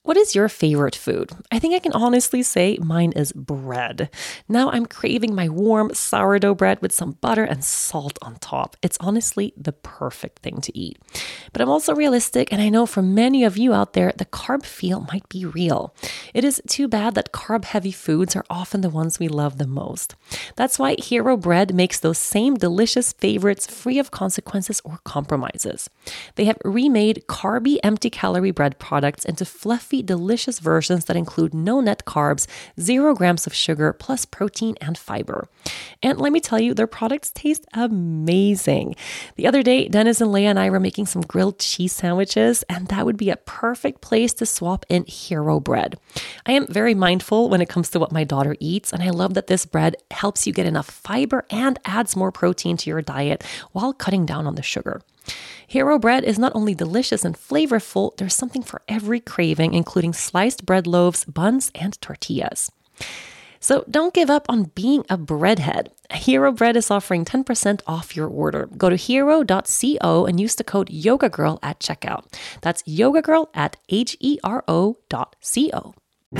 What is your favorite food? I think I can honestly say mine is bread. Now I'm craving my warm sourdough bread with some butter and salt on top. It's honestly the perfect thing to eat. But I'm also realistic, and I know for many of you out there, the carb feel might be real. It is too bad that carb-heavy foods are often the ones we love the most. That's why Hero Bread makes those same delicious favorites free of consequences or compromises. They have remade carby, empty-calorie bread products into fluffy, delicious versions that include no net carbs, 0 grams of sugar, plus protein and fiber. And let me tell you, their products taste amazing. The other day, Dennis and Leah and I were making some grilled cheese sandwiches, and that would be a perfect place to swap in Hero Bread. I am very mindful when it comes to what my daughter eats, and I love that this bread helps you get enough fiber and adds more protein to your diet while cutting down on the sugar. Hero Bread is not only delicious and flavorful, there's something for every craving, including sliced bread loaves, buns, and tortillas. So don't give up on being a breadhead. Hero Bread is offering 10% off your order. Go to hero.co and use the code YogaGirl at checkout. That's YogaGirl at HERO.co.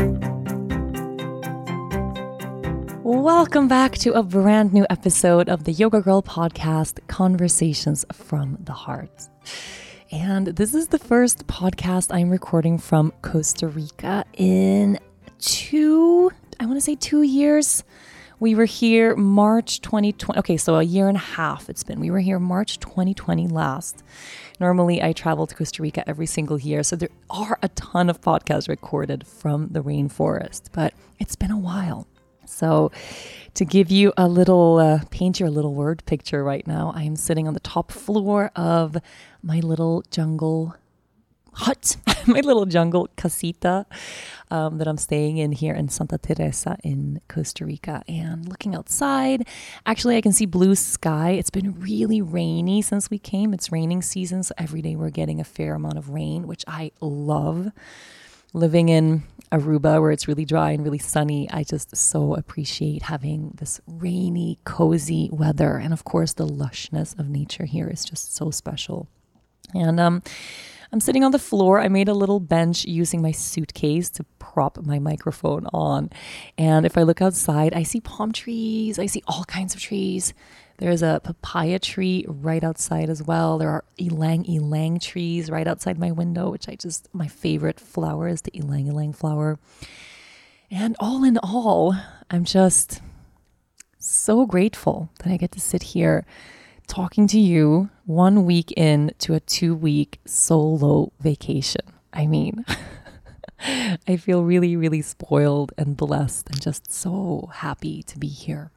Welcome back to a brand new episode of the Yoga Girl podcast, Conversations from the Heart. And this is the first podcast I'm recording from Costa Rica in 2 years. We were here March 2020. Okay, so a year and a half it's been. We were here March 2020 last. Normally, I travel to Costa Rica every single year, so there are a ton of podcasts recorded from the rainforest, but it's been a while. So to give you a little, paint your little word picture right now, I am sitting on the top floor of my little jungle hut, my little jungle casita that I'm staying in here in Santa Teresa in Costa Rica, and looking outside. Actually, I can see blue sky. It's been really rainy since we came. It's raining season, so every day we're getting a fair amount of rain, which I love. Living in Aruba, where it's really dry and really sunny, I just so appreciate having this rainy, cozy weather. And of course, the lushness of nature here is just so special. And I'm sitting on the floor. I made a little bench using my suitcase to prop my microphone on. And if I look outside, I see palm trees. I see all kinds of trees. There's a papaya tree right outside as well. There are ylang-ylang trees right outside my window, which my favorite flower is the ylang-ylang flower. And all in all, I'm just so grateful that I get to sit here talking to you 1 week into a 2-week solo vacation. I mean, I feel really, really spoiled and blessed and just so happy to be here.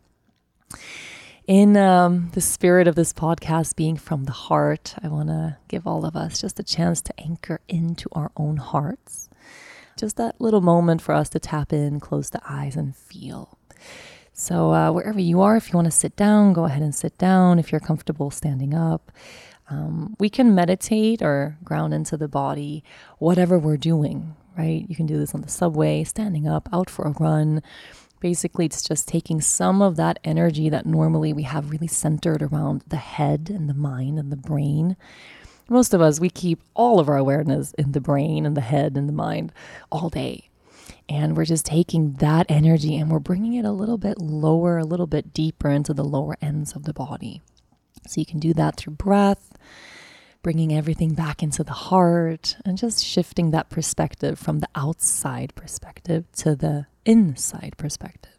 In the spirit of this podcast being from the heart, I want to give all of us just a chance to anchor into our own hearts. Just that little moment for us to tap in, close the eyes, and feel. So wherever you are, if you want to sit down, go ahead and sit down. If you're comfortable standing up, we can meditate or ground into the body, whatever we're doing, right? You can do this on the subway, standing up, out for a run. Basically, it's just taking some of that energy that normally we have really centered around the head and the mind and the brain. Most of us, we keep all of our awareness in the brain and the head and the mind all day. And we're just taking that energy and we're bringing it a little bit lower, a little bit deeper into the lower ends of the body. So you can do that through breath, bringing everything back into the heart, and just shifting that perspective from the outside perspective to the inside perspective.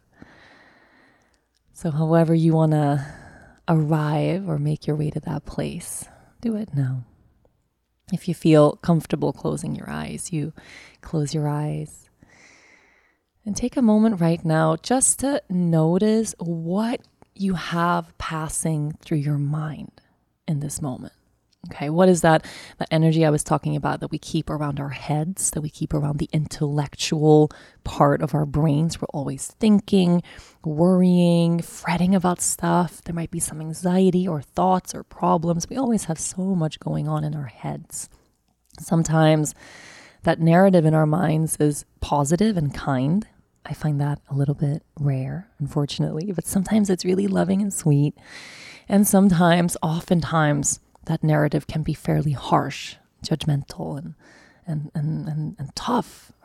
So however you want to arrive or make your way to that place, do it now. If you feel comfortable closing your eyes, you close your eyes. And take a moment right now just to notice what you have passing through your mind in this moment. Okay, what is that energy I was talking about that we keep around our heads, that we keep around the intellectual part of our brains? We're always thinking, worrying, fretting about stuff. There might be some anxiety or thoughts or problems. We always have so much going on in our heads. Sometimes that narrative in our minds is positive and kind. I find that a little bit rare, unfortunately, but sometimes it's really loving and sweet. And oftentimes, that narrative can be fairly harsh, judgmental, and tough, right?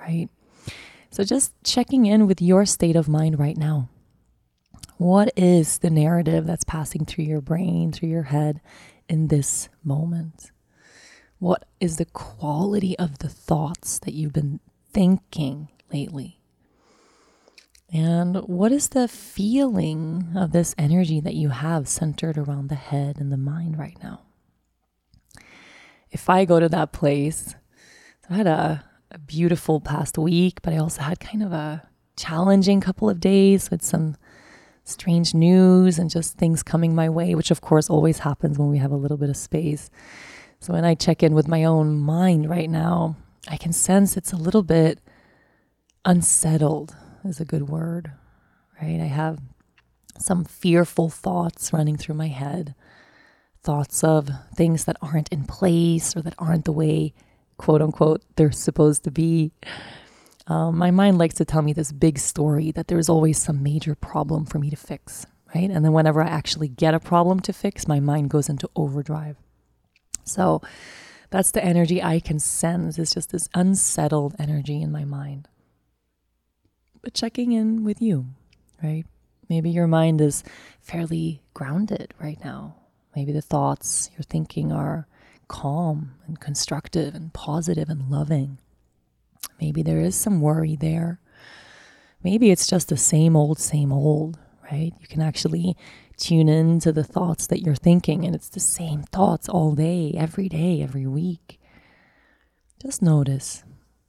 right? So just checking in with your state of mind right now. What is the narrative that's passing through your brain, through your head in this moment? What is the quality of the thoughts that you've been thinking lately? And what is the feeling of this energy that you have centered around the head and the mind right now? If I go to that place, I had a beautiful past week, but I also had kind of a challenging couple of days with some strange news and just things coming my way, which of course always happens when we have a little bit of space. So when I check in with my own mind right now, I can sense it's a little bit unsettled is a good word, right? I have some fearful thoughts running through my head, thoughts of things that aren't in place or that aren't the way, quote unquote, they're supposed to be. My mind likes to tell me this big story that there's always some major problem for me to fix, right? And then whenever I actually get a problem to fix, my mind goes into overdrive. So that's the energy I can sense. It's just this unsettled energy in my mind. But checking in with you, right? Maybe your mind is fairly grounded right now. Maybe the thoughts you're thinking are calm and constructive and positive and loving. Maybe there is some worry there. Maybe it's just the same old, right? You can actually tune in to the thoughts that you're thinking, and it's the same thoughts all day, every week. Just notice.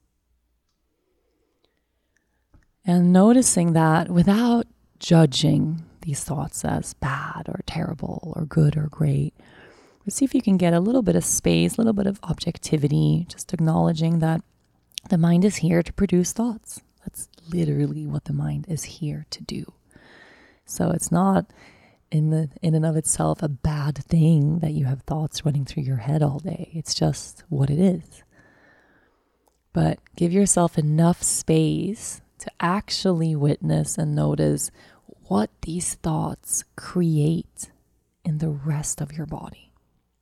And noticing that without judging these thoughts as bad or terrible or good or great, but see if you can get a little bit of space, a little bit of objectivity, just acknowledging that the mind is here to produce thoughts. That's literally what the mind is here to do. So it's not in and of itself a bad thing that you have thoughts running through your head all day. It's just what it is. But give yourself enough space to actually witness and notice what these thoughts create in the rest of your body.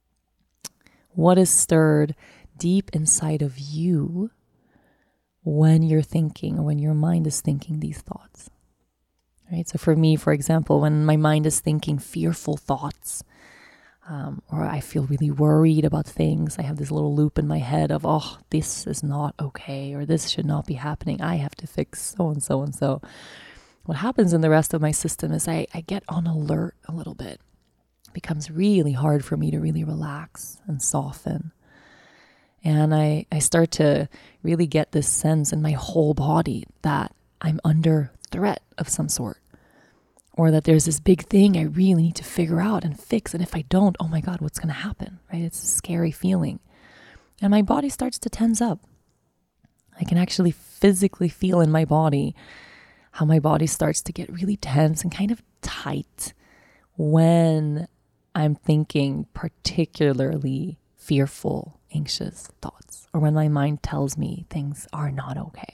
What is stirred deep inside of you when you're thinking or when your mind is thinking these thoughts, right? So for me, for example, when my mind is thinking fearful thoughts, or I feel really worried about things, I have this little loop in my head of, oh, this is not okay, or this should not be happening. I have to fix so and so and so. What happens in the rest of my system is I get on alert a little bit. It becomes really hard for me to really relax and soften. And I start to really get this sense in my whole body that I'm under threat of some sort, or that there's this big thing I really need to figure out and fix. And if I don't, oh my God, what's going to happen, right? It's a scary feeling. And my body starts to tense up. I can actually physically feel in my body how my body starts to get really tense and kind of tight when I'm thinking particularly fearful, anxious thoughts, or when my mind tells me things are not okay.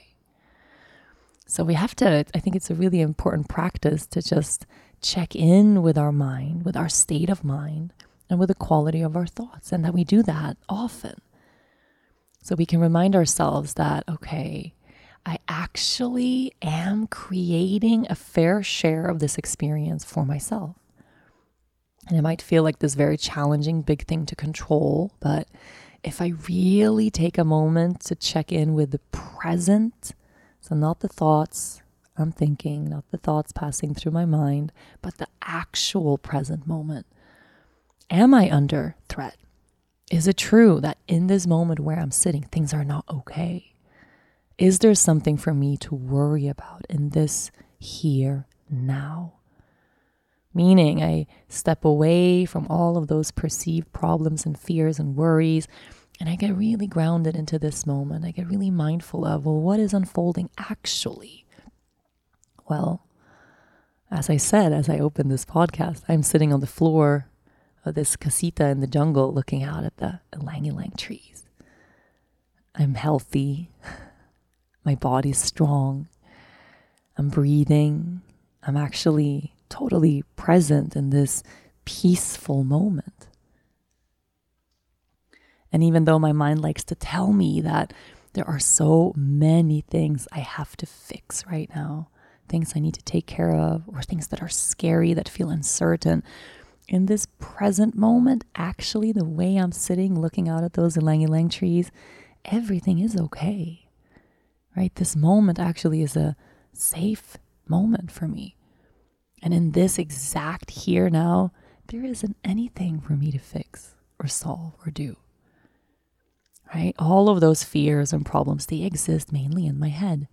So we have to, I think it's a really important practice to just check in with our mind, with our state of mind, and with the quality of our thoughts, and that we do that often. So we can remind ourselves that, okay, I actually am creating a fair share of this experience for myself. And it might feel like this very challenging big thing to control, but if I really take a moment to check in with the present, so not the thoughts I'm thinking, not the thoughts passing through my mind, but the actual present moment. Am I under threat? Is it true that in this moment where I'm sitting, things are not okay? Is there something for me to worry about in this here now? Meaning I step away from all of those perceived problems and fears and worries, and I get really grounded into this moment. I get really mindful of, well, what is unfolding actually? Well, as I said, as I opened this podcast, I'm sitting on the floor of this casita in the jungle looking out at the ylang-ylang trees. I'm healthy. My body's strong. I'm breathing. I'm actually totally present in this peaceful moment. And even though my mind likes to tell me that There are so many things I have to fix right now, things I need to take care of, or things that are scary, that feel uncertain. In this present moment, actually, the way I'm sitting looking out at those ylang-ylang trees, everything is okay, right? This moment actually is a safe moment for me. And in this exact here now, there isn't anything for me to fix or solve or do, right? All of those fears and problems, they exist mainly in my head.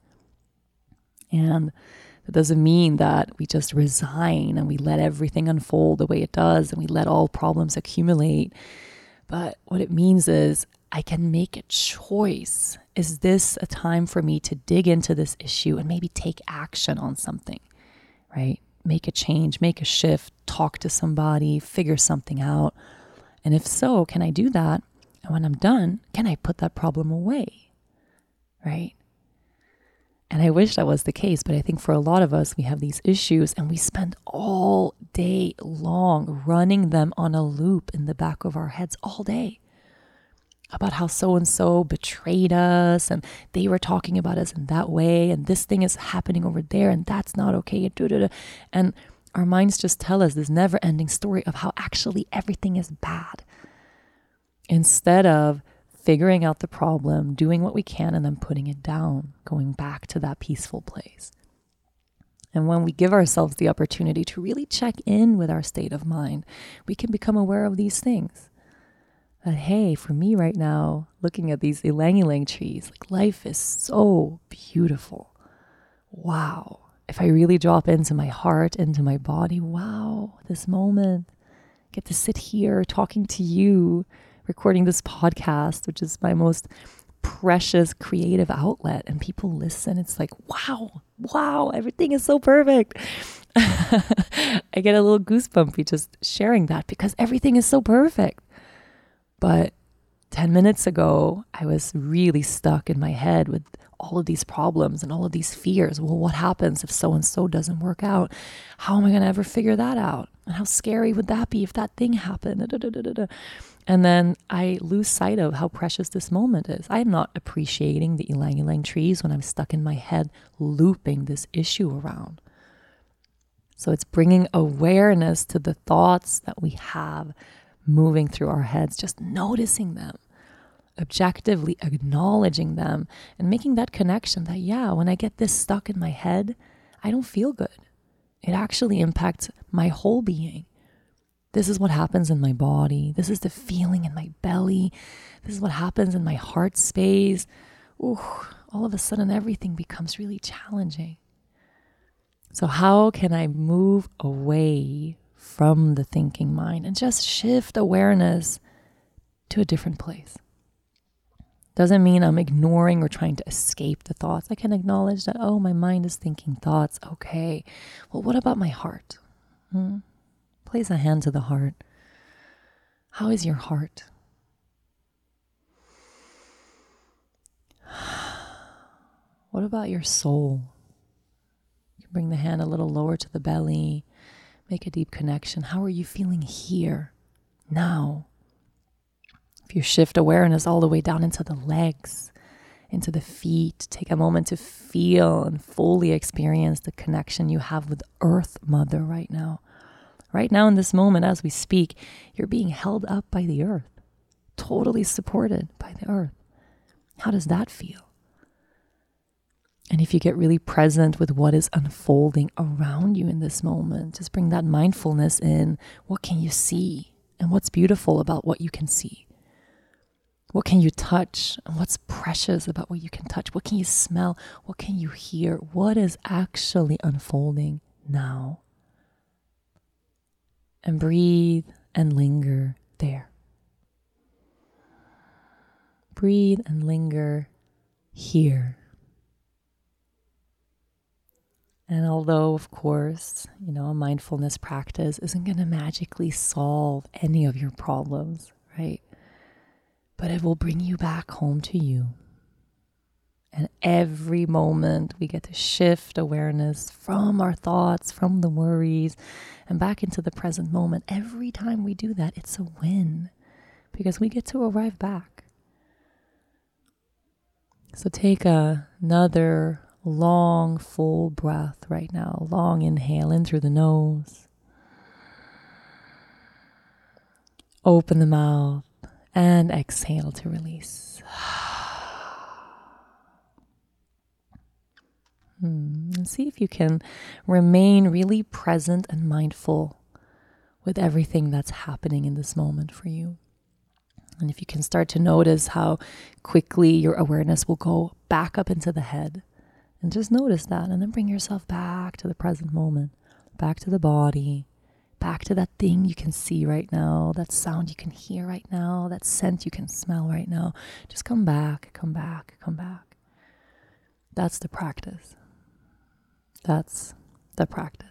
And that doesn't mean that we just resign and we let everything unfold the way it does and we let all problems accumulate. But what it means is I can make a choice. Is this a time for me to dig into this issue and maybe take action on something, right? Make a change, make a shift, talk to somebody, figure something out. And if so, can I do that? And when I'm done, can I put that problem away, right? And I wish that was the case, but I think for a lot of us, we have these issues and we spend all day long running them on a loop in the back of our heads all day about how so-and-so betrayed us and they were talking about us in that way and this thing is happening over there and that's not okay. And our minds just tell us this never-ending story of how actually everything is bad, instead of figuring out the problem, doing what we can, and then putting it down, going back to that peaceful place. And when we give ourselves the opportunity to really check in with our state of mind, we can become aware of these things. That, hey, for me right now, looking at these ylang-ylang trees, like life is so beautiful. Wow. If I really drop into my heart, into my body, wow, this moment, get to sit here talking to you, recording this podcast, which is my most precious creative outlet, and people listen. It's like, wow, everything is so perfect. I get a little goosebumpy just sharing that because everything is so perfect. But 10 minutes ago, I was really stuck in my head with all of these problems and all of these fears. Well, what happens if so-and-so doesn't work out? How am I going to ever figure that out? And how scary would that be if that thing happened? And then I lose sight of how precious this moment is. I'm not appreciating the ylang-ylang trees when I'm stuck in my head looping this issue around. So it's bringing awareness to the thoughts that we have moving through our heads, just noticing them, objectively acknowledging them, and making that connection that, yeah, when I get this stuck in my head, I don't feel good. It actually impacts my whole being. This is what happens in my body. This is the feeling in my belly. This is what happens in my heart space. Ooh, all of a sudden, everything becomes really challenging. So how can I move away from the thinking mind and just shift awareness to a different place? Doesn't mean I'm ignoring or trying to escape the thoughts. I can acknowledge that, oh, my mind is thinking thoughts. Okay, well, what about my heart? Place a hand to the heart. How is your heart? What about your soul? You can bring the hand a little lower to the belly. Make a deep connection. How are you feeling here, now? If you shift awareness all the way down into the legs, into the feet, take a moment to feel and fully experience the connection you have with Earth Mother right now. Right now in this moment, as we speak, you're being held up by the earth, totally supported by the earth. How does that feel? And if you get really present with what is unfolding around you in this moment, just bring that mindfulness in. What can you see? And what's beautiful about what you can see? What can you touch? And what's precious about what you can touch? What can you smell? What can you hear? What is actually unfolding now? And breathe and linger there. Breathe and linger here. And although, of course, a mindfulness practice isn't going to magically solve any of your problems, right? But it will bring you back home to you. And every moment we get to shift awareness from our thoughts, from the worries, and back into the present moment. Every time we do that, it's a win because we get to arrive back. So take another long, full breath right now. Long inhale in through the nose. Open the mouth and exhale to release. And see if you can remain really present and mindful with everything that's happening in this moment for you. And if you can start to notice how quickly your awareness will go back up into the head, and just notice that, and then bring yourself back to the present moment, back to the body, back to that thing you can see right now, that sound you can hear right now, that scent you can smell right now. Just come back, come back, come back. That's the practice. That's the practice.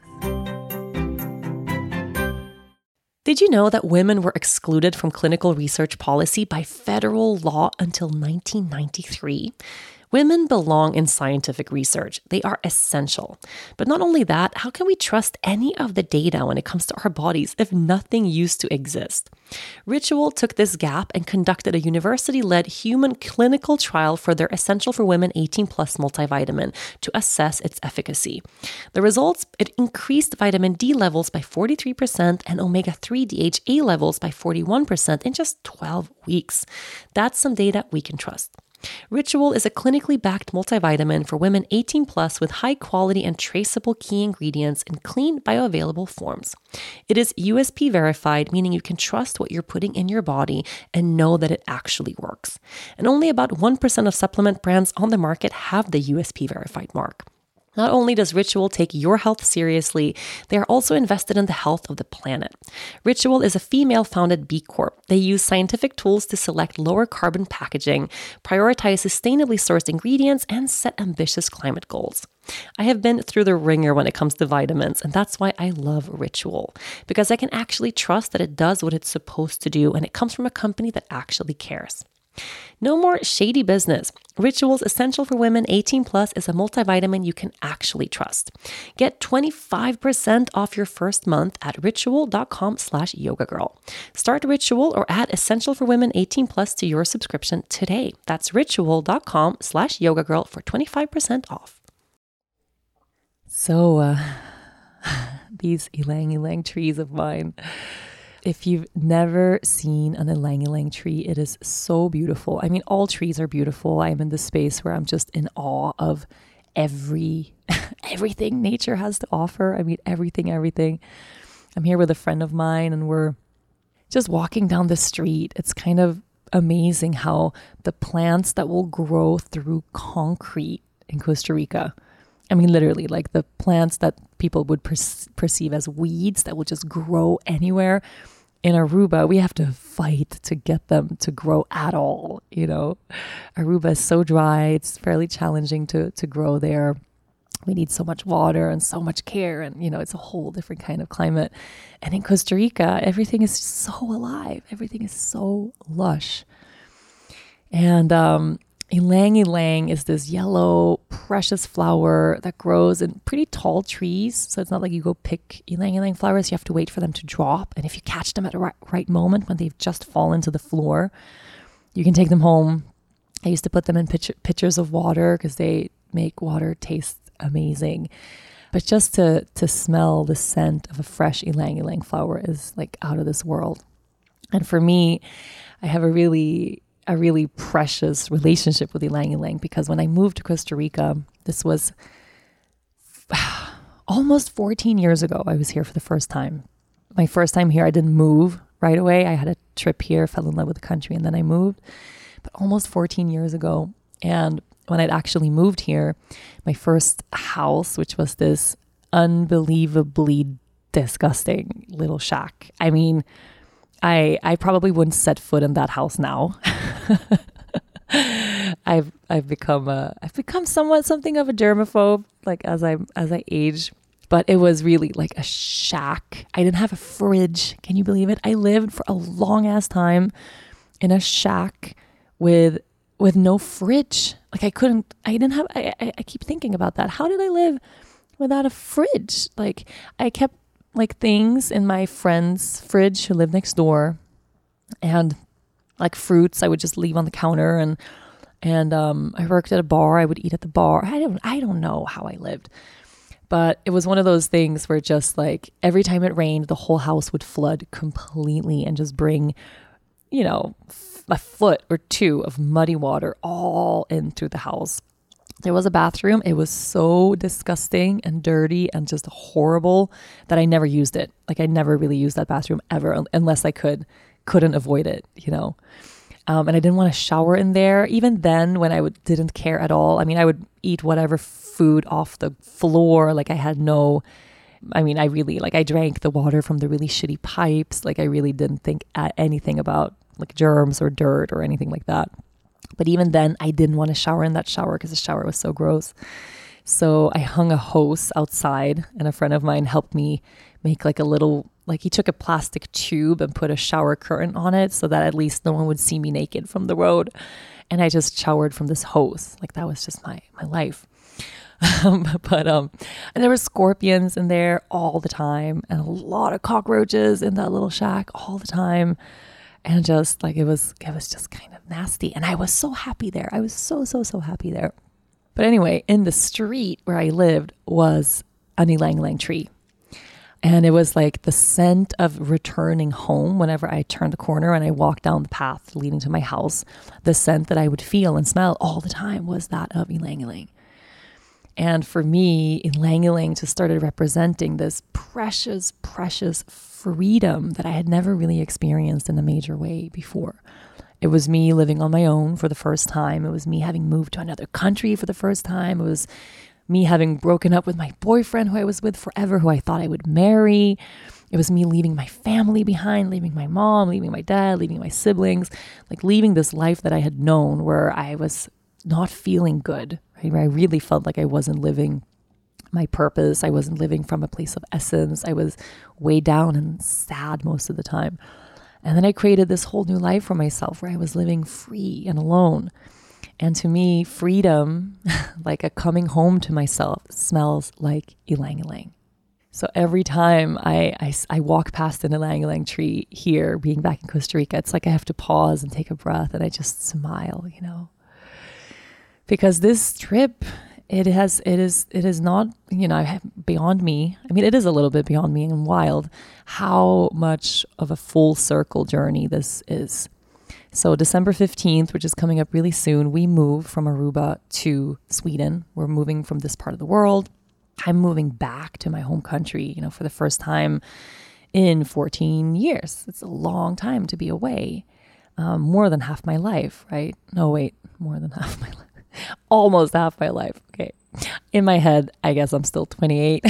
Did you know that women were excluded from clinical research policy by federal law until 1993? Women belong in scientific research. They are essential. But not only that, how can we trust any of the data when it comes to our bodies if nothing used to exist? Ritual took this gap and conducted a university-led human clinical trial for their Essential for Women 18 Plus multivitamin to assess its efficacy. The results, it increased vitamin D levels by 43% and omega-3 DHA levels by 41% in just 12 weeks. That's some data we can trust. Ritual is a clinically backed multivitamin for women 18 plus with high quality and traceable key ingredients in clean, bioavailable forms. It is USP verified, meaning you can trust what you're putting in your body and know that it actually works. And only about 1% of supplement brands on the market have the USP verified mark. Not only does Ritual take your health seriously, they are also invested in the health of the planet. Ritual is a female-founded B Corp. They use scientific tools to select lower carbon packaging, prioritize sustainably sourced ingredients, and set ambitious climate goals. I have been through the ringer when it comes to vitamins, and that's why I love Ritual, because I can actually trust that it does what it's supposed to do, and it comes from a company that actually cares. No more shady business. Ritual's Essential for Women 18 Plus is a multivitamin you can actually trust. Get 25% off your first month at ritual.com/yogagirl. Start Ritual or add Essential for Women 18 Plus to your subscription today. That's ritual.com/yogagirl for 25% off. So, these ylang ylang trees of mine. If you've never seen an ylang ylang tree, it is so beautiful. I mean, all trees are beautiful. I'm in this space where I'm just in awe of everything nature has to offer. I mean, everything. I'm here with a friend of mine and we're just walking down the street. It's kind of amazing how the plants that will grow through concrete in Costa Rica, I mean, literally, like the plants that people would perceive as weeds that will just grow anywhere. In Aruba, we have to fight to get them to grow at all, you know. Aruba is so dry, it's fairly challenging to grow there. We need so much water and so much care, and, you know, it's a whole different kind of climate. And in Costa Rica, everything is so alive. Everything is so lush. And ylang ylang is this yellow, precious flower that grows in pretty tall trees. So it's not like you go pick ylang ylang flowers. You have to wait for them to drop. And if you catch them at the right moment when they've just fallen to the floor, you can take them home. I used to put them in pitchers of water because they make water taste amazing. But just to smell the scent of a fresh ylang ylang flower is like out of this world. And for me, I have a really precious relationship with ylang ylang because when I moved to Costa Rica, this was almost 14 years ago. I was here for the first time. My first time here, I didn't move right away. I had a trip here, fell in love with the country, and then I moved. But almost 14 years ago, and when I'd actually moved here, my first house, which was this unbelievably disgusting little shack. I mean, I probably wouldn't set foot in that house now. I've become something of a germaphobe, like as I age. But it was really like a shack. I didn't have a fridge. Can you believe it? I lived for a long ass time in a shack with no fridge. Like I keep thinking about that. How did I live without a fridge? Like I kept like things in my friend's fridge who lived next door, and like fruits I would just leave on the counter, and And I worked at a bar. I would eat at the bar. I don't know how I lived. But it was one of those things where just like every time it rained, the whole house would flood completely and just bring, a foot or two of muddy water all in through the house. There was a bathroom. It was so disgusting and dirty and just horrible that I never used it. Like I never really used that bathroom ever unless I couldn't avoid it, and I didn't want to shower in there. Even then, when I didn't care at all. I mean, I would eat whatever food off the floor. Like I drank the water from the really shitty pipes. Like I really didn't think anything about like germs or dirt or anything like that. But even then, I didn't want to shower in that shower because the shower was so gross. So I hung a hose outside, and a friend of mine helped me make like a little, like he took a plastic tube and put a shower curtain on it so that at least no one would see me naked from the road. And I just showered from this hose. Like that was just my life. And there were scorpions in there all the time and a lot of cockroaches in that little shack all the time. And just like, it was just kind of nasty. And I was so happy there. I was so happy there. But anyway, in the street where I lived was an ylang-ylang tree. And it was like the scent of returning home whenever I turned the corner and I walked down the path leading to my house. The scent that I would feel and smell all the time was that of ylang-ylang. And for me, ylang-ylang just started representing this precious, precious freedom that I had never really experienced in a major way before. It was me living on my own for the first time. It was me having moved to another country for the first time. It was me having broken up with my boyfriend who I was with forever, who I thought I would marry. It was me leaving my family behind, leaving my mom, leaving my dad, leaving my siblings, like leaving this life that I had known where I was not feeling good, right? Where I really felt like I wasn't living my purpose. I wasn't living from a place of essence. I was way down and sad most of the time. And then I created this whole new life for myself where I was living free and alone. And to me, freedom, like a coming home to myself, smells like ylang-ylang. So every time I walk past an ylang-ylang tree here, being back in Costa Rica, it's like I have to pause and take a breath and I just smile, Because this trip, it is not, beyond me. I mean, it is a little bit beyond me and wild how much of a full circle journey this is. So December 15th, which is coming up really soon, we move from Aruba to Sweden. We're moving from this part of the world. I'm moving back to my home country, for the first time in 14 years. It's a long time to be away. More than half my life, right? No, wait, more than half my life. Almost half my life. Okay. In my head, I guess I'm still 28.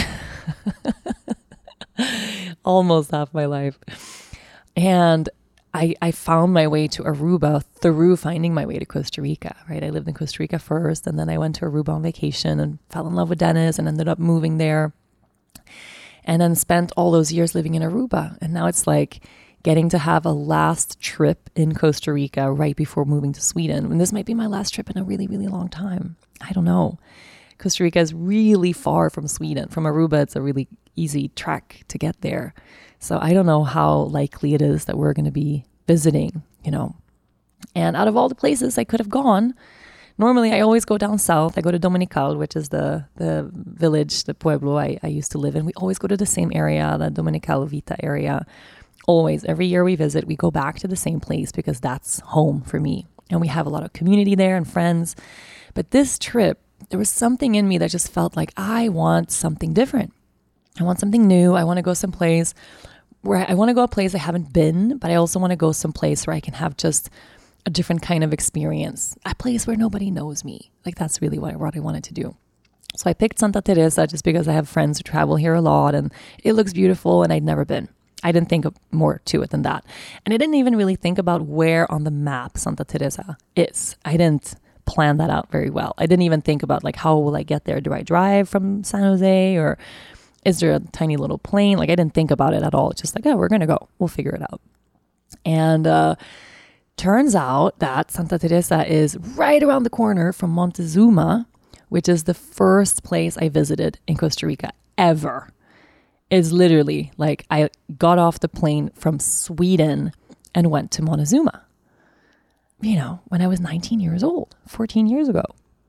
Almost half my life. And I found my way to Aruba through finding my way to Costa Rica, right? I lived in Costa Rica first, and then I went to Aruba on vacation and fell in love with Dennis and ended up moving there. And then spent all those years living in Aruba. And now it's like getting to have a last trip in Costa Rica right before moving to Sweden. And this might be my last trip in a really, really long time. I don't know. Costa Rica is really far from Sweden. From Aruba, it's a really easy trek to get there. So I don't know how likely it is that we're going to be visiting, And out of all the places I could have gone, normally I always go down south. I go to Dominical, which is the village, the pueblo I used to live in. We always go to the same area, the Dominical Vita area. Always, every year we visit, we go back to the same place because that's home for me. And we have a lot of community there and friends. But this trip, there was something in me that just felt like I want something different. I want something new. I want to go someplace where I want to go a place I haven't been, but I also want to go someplace where I can have just a different kind of experience, a place where nobody knows me. Like that's really what I wanted to do. So I picked Santa Teresa just because I have friends who travel here a lot and it looks beautiful and I'd never been. I didn't think of more to it than that. And I didn't even really think about where on the map Santa Teresa is. I didn't plan that out very well. I didn't even think about like, how will I get there? Do I drive from San Jose or is there a tiny little plane? Like I didn't think about it at all. It's just like, oh, we're going to go. We'll figure it out. And turns out that Santa Teresa is right around the corner from Montezuma, which is the first place I visited in Costa Rica ever. It's literally like I got off the plane from Sweden and went to Montezuma. when I was 19 years old, 14 years ago.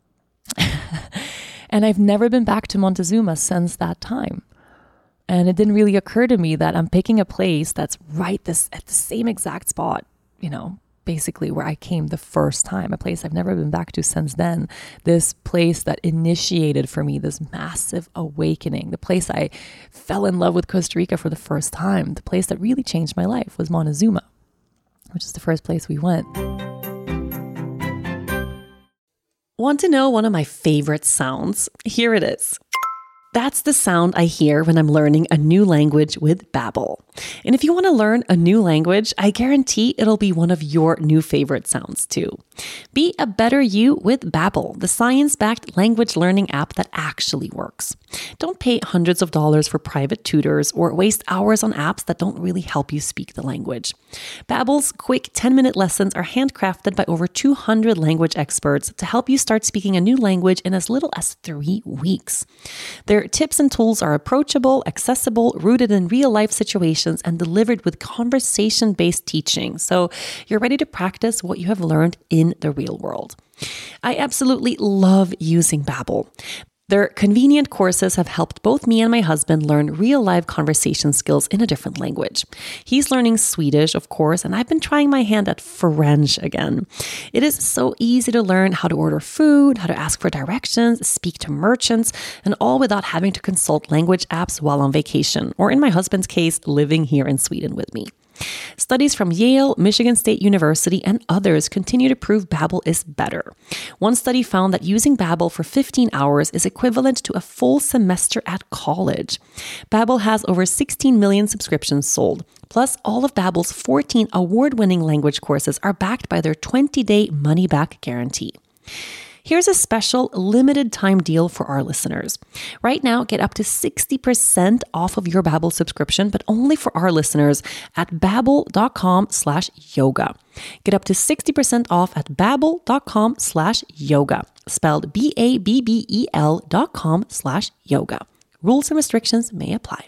And I've never been back to Montezuma since that time. And it didn't really occur to me that I'm picking a place that's at the same exact spot, basically where I came the first time, a place I've never been back to since then. This place that initiated for me this massive awakening, the place I fell in love with Costa Rica for the first time, the place that really changed my life was Montezuma, which is the first place we went. Want to know one of my favorite sounds? Here it is. That's the sound I hear when I'm learning a new language with Babbel. And if you want to learn a new language, I guarantee it'll be one of your new favorite sounds too. Be a better you with Babbel, the science-backed language learning app that actually works. Don't pay hundreds of dollars for private tutors or waste hours on apps that don't really help you speak the language. Babbel's quick 10-minute lessons are handcrafted by over 200 language experts to help you start speaking a new language in as little as 3 weeks. Their tips and tools are approachable, accessible, rooted in real-life situations, and delivered with conversation-based teaching. So you're ready to practice what you have learned in the real world. I absolutely love using Babbel. Their convenient courses have helped both me and my husband learn real-life conversation skills in a different language. He's learning Swedish, of course, and I've been trying my hand at French again. It is so easy to learn how to order food, how to ask for directions, speak to merchants, and all without having to consult language apps while on vacation, or in my husband's case, living here in Sweden with me. Studies from Yale, Michigan State University, and others continue to prove Babbel is better. One study found that using Babbel for 15 hours is equivalent to a full semester at college. Babbel has over 16 million subscriptions sold. Plus, all of Babbel's 14 award-winning language courses are backed by their 20-day money-back guarantee. Here's a special limited time deal for our listeners. Right now, get up to 60% off of your Babbel subscription, but only for our listeners at babbel.com/yoga. Get up to 60% off at babbel.com/yoga, spelled BABBEL.com/yoga. Rules and restrictions may apply.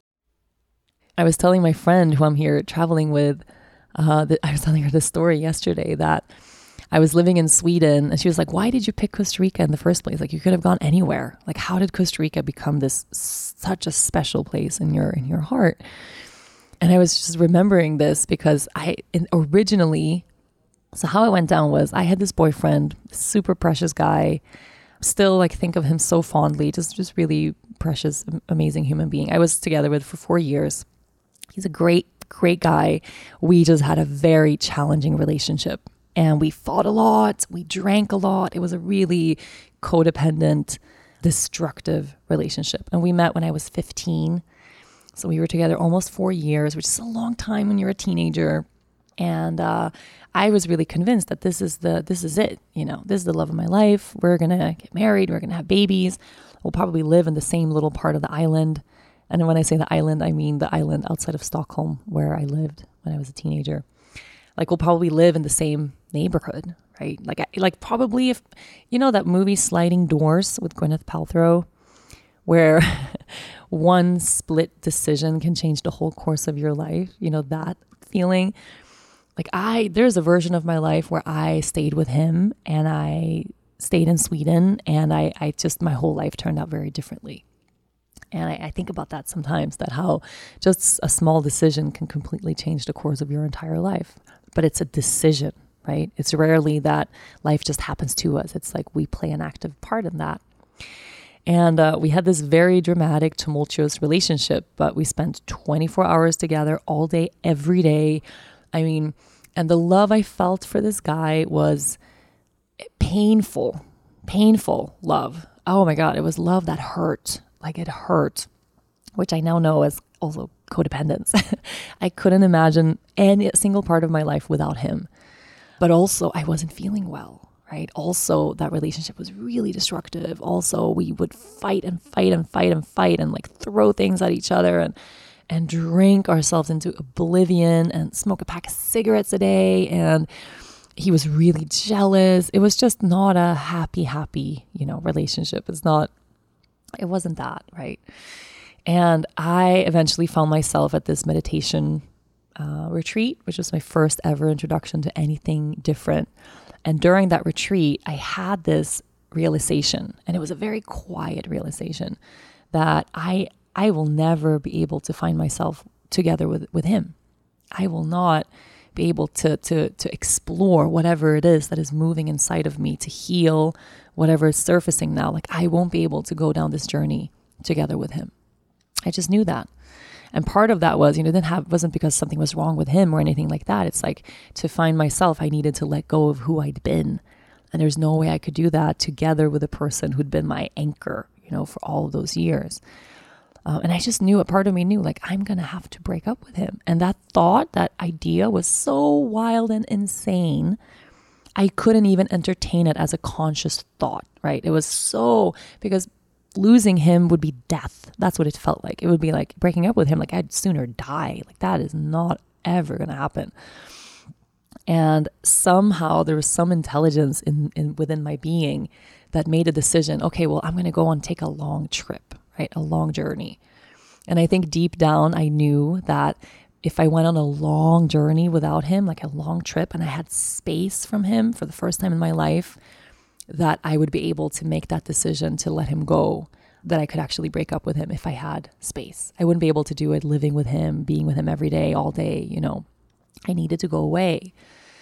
I was telling my friend who I'm here traveling with, I was telling her this story yesterday that I was living in Sweden and she was like, why did you pick Costa Rica in the first place? Like, you could have gone anywhere. Like, how did Costa Rica become such a special place in your heart? And I was just remembering this because originally, so how it went down was I had this boyfriend, super precious guy, still think of him so fondly, just really precious, amazing human being. I was together with for 4 years. He's a great guy. We just had a very challenging relationship. And we fought a lot. We drank a lot. It was a really codependent, destructive relationship. And we met when I was 15. So we were together almost 4 years, which is a long time when you're a teenager. And I was really convinced that this is it. This is the love of my life. We're going to get married. We're going to have babies. We'll probably live in the same little part of the island. And when I say the island, I mean the island outside of Stockholm where I lived when I was a teenager. We'll probably live in the same neighborhood, right? Probably if, that movie Sliding Doors with Gwyneth Paltrow, where one split decision can change the whole course of your life, that feeling. There's a version of my life where I stayed with him and I stayed in Sweden and I just, my whole life turned out very differently. And I think about that sometimes, that how just a small decision can completely change the course of your entire life. But it's a decision, right? It's rarely that life just happens to us. It's we play an active part in that. And we had this very dramatic, tumultuous relationship, but we spent 24 hours together all day, every day. And the love I felt for this guy was painful love. Oh my God, it was love that hurt. It hurt, which I now know is also codependence. I couldn't imagine any single part of my life without him. But also I wasn't feeling well, right? Also that relationship was really destructive. Also we would fight and throw things at each other and drink ourselves into oblivion and smoke a pack of cigarettes a day. And he was really jealous. It was just not a happy, relationship. It wasn't that, right? And I eventually found myself at this meditation retreat, which was my first ever introduction to anything different. And during that retreat, I had this realization, and it was a very quiet realization, that I will never be able to find myself together with him. I will not be able to explore whatever it is that is moving inside of me, to heal whatever is surfacing now. Like, I won't be able to go down this journey together with him. I just knew that. And part of that was, wasn't because something was wrong with him or anything like that. It's like, to find myself, I needed to let go of who I'd been. And there's no way I could do that together with a person who'd been my anchor, for all of those years. And I just knew, a part of me knew, like, I'm going to have to break up with him. And that thought, that idea was so wild and insane. I couldn't even entertain it as a conscious thought, right? It was so, because losing him would be death. That's what it felt like. It would be like breaking up with him. Like, I'd sooner die. Like, that is not ever going to happen. And somehow there was some intelligence in within my being that made a decision. Okay, well, I'm going to go and take a long trip, right? A long journey. And I think deep down, I knew that if I went on a long journey without him, like a long trip, and I had space from him for the first time in my life, that I would be able to make that decision to let him go, that I could actually break up with him if I had space. I wouldn't be able to do it living with him, being with him every day, all day, I needed to go away.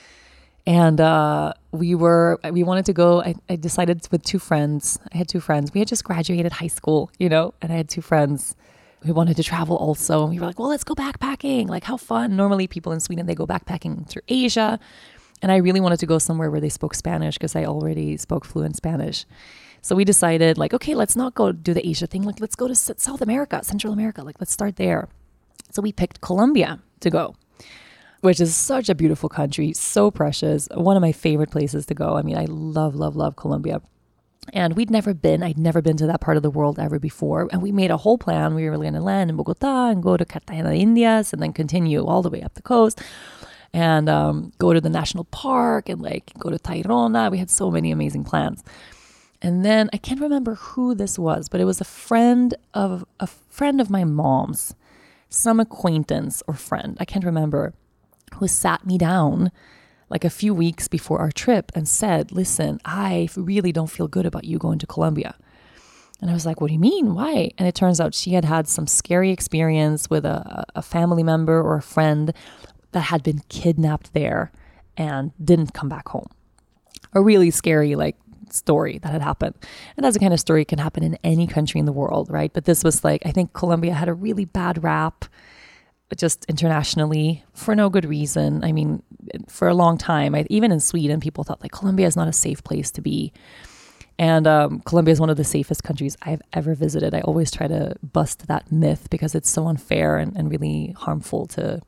And we wanted to go. I decided with two friends. I had two friends. We had just graduated high school, and I had two friends who wanted to travel also. And we were like, well, let's go backpacking. Like, how fun. Normally people in Sweden, they go backpacking through Asia. And I really wanted to go somewhere where they spoke Spanish, because I already spoke fluent Spanish. So we decided, like, okay, let's not go do the Asia thing. Like, let's go to South America, Central America. Like, let's start there. So we picked Colombia to go, which is such a beautiful country, so precious. One of my favorite places to go. I mean, I love, love, love Colombia. And I'd never been to that part of the world ever before. And we made a whole plan. We were going to land in Bogota and go to Cartagena de Indias and then continue all the way up the coast and go to the national park and like go to Tayrona. We had so many amazing plans. And then I can't remember who this was, but it was a friend of my mom's, some acquaintance or friend, I can't remember, who sat me down like a few weeks before our trip and said, listen, I really don't feel good about you going to Colombia. And I was like, what do you mean? Why? And it turns out she had had some scary experience with a family member or a friend that had been kidnapped there and didn't come back home. A really scary story that had happened. And that's the kind of story can happen in any country in the world, right? But this was I think Colombia had a really bad rap just internationally for no good reason. I mean, for a long time, even in Sweden, people thought Colombia is not a safe place to be. And Colombia is one of the safest countries I've ever visited. I always try to bust that myth because it's so unfair and really harmful to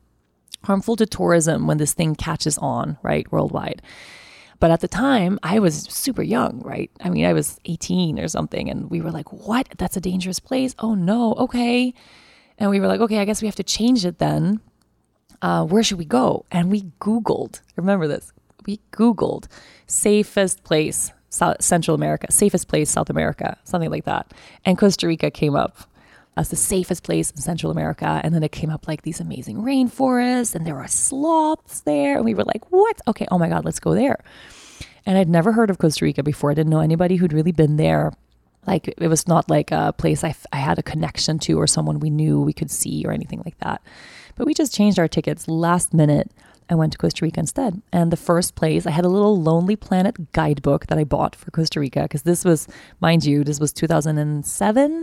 tourism when this thing catches on, right, worldwide. But at the time, I was super young, right? I mean, I was 18 or something, and we were like, what? That's a dangerous place? Oh no, okay. And we were like, okay, I guess we have to change it then. Where should we go? And we Googled, remember this, we Googled safest place, Central America, safest place, South America, something like that. And Costa Rica came up as the safest place in Central America. And then it came up these amazing rainforests and there are sloths there. And we were like, what? Okay, oh my God, let's go there. And I'd never heard of Costa Rica before. I didn't know anybody who'd really been there. It was not a place I had a connection to or someone we knew we could see or anything like that. But we just changed our tickets last minute and went to Costa Rica instead. And the first place, I had a little Lonely Planet guidebook that I bought for Costa Rica because this was, mind you, this was 2007,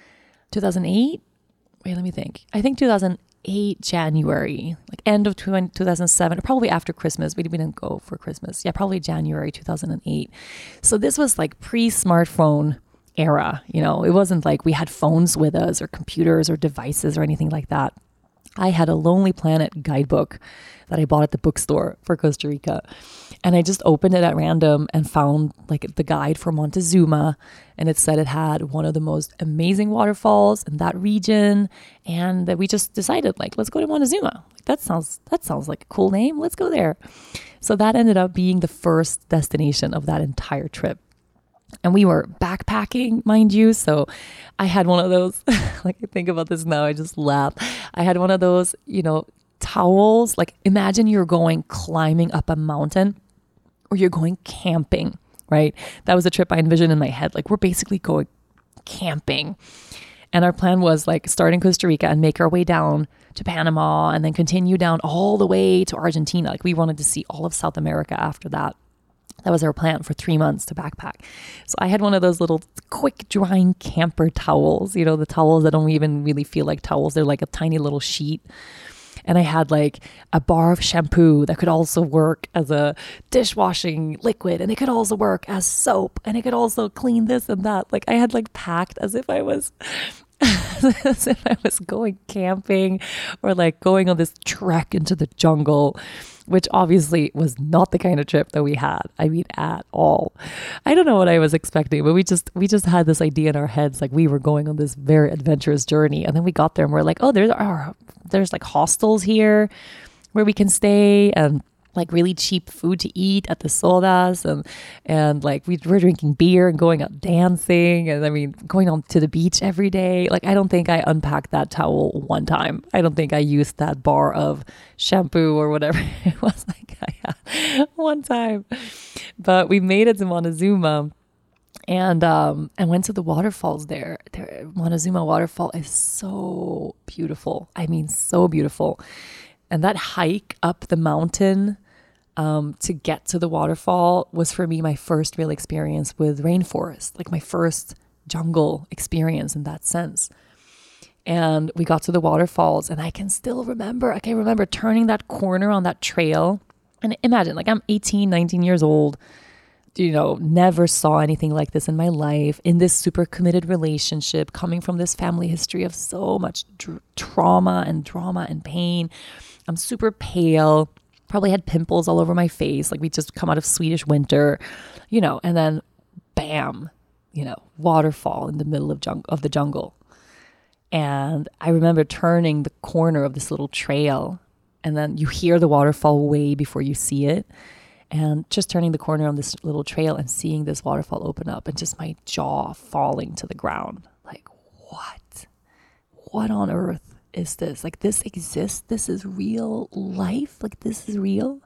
2008. Wait, let me think. I think 2008 January, end of 2007, probably after Christmas. We didn't go for Christmas. Yeah, probably January 2008. So this was pre-smartphone era. It wasn't we had phones with us or computers or devices or anything like that. I had a Lonely Planet guidebook that I bought at the bookstore for Costa Rica. And I just opened it at random and found the guide for Montezuma. And it said it had one of the most amazing waterfalls in that region. And that we just decided let's go to Montezuma. That sounds like a cool name. Let's go there. So that ended up being the first destination of that entire trip. And we were backpacking, mind you. So I had one of those, I think about this now, I just laugh. I had one of those, towels. Like imagine you're going climbing up a mountain or you're going camping, right? That was a trip I envisioned in my head. Like we're basically going camping. And our plan was like start in Costa Rica and make our way down to Panama and then continue down all the way to Argentina. Like we wanted to see all of South America after that. That was our plan for 3 months to backpack. So I had one of those little quick drying camper towels, you know, the towels that don't even really feel like towels. They're like a tiny little sheet. And I had like a bar of shampoo that could also work as a dishwashing liquid. And it could also work as soap. And it could also clean this and that. Like I had like packed as if I was as if I was going camping or like going on this trek into the jungle, which obviously was not the kind of trip that we had. I mean, at all. I don't know what I was expecting, but we just had this idea in our heads, like we were going on this very adventurous journey. And then we got there and we're like, oh, there's like hostels here where we can stay and like really cheap food to eat at the sodas and like we were drinking beer and going out dancing and I mean going on to the beach every day. Like I don't think I unpacked that towel one time. I don't think I used that bar of shampoo or whatever it was like I had one time. But we made it to Montezuma and went to the waterfalls there. Montezuma waterfall is so beautiful. I mean, so beautiful. And that hike up the mountain to get to the waterfall was for me my first real experience with rainforest, like my first jungle experience in that sense. And we got to the waterfalls and I can remember turning that corner on that trail. And imagine, like I'm 18, 19 years old, you know, never saw anything like this in my life, in this super committed relationship, coming from this family history of so much trauma and drama and pain. I'm super pale, probably had pimples all over my face. Like we just come out of Swedish winter, you know, and then bam, you know, waterfall in the middle of the jungle. And I remember turning the corner of this little trail and then you hear the waterfall way before you see it. And just turning the corner on this little trail and seeing this waterfall open up and just my jaw falling to the ground. Like, what? What on earth is this? Like, this exists? This is real life? Like, this is real?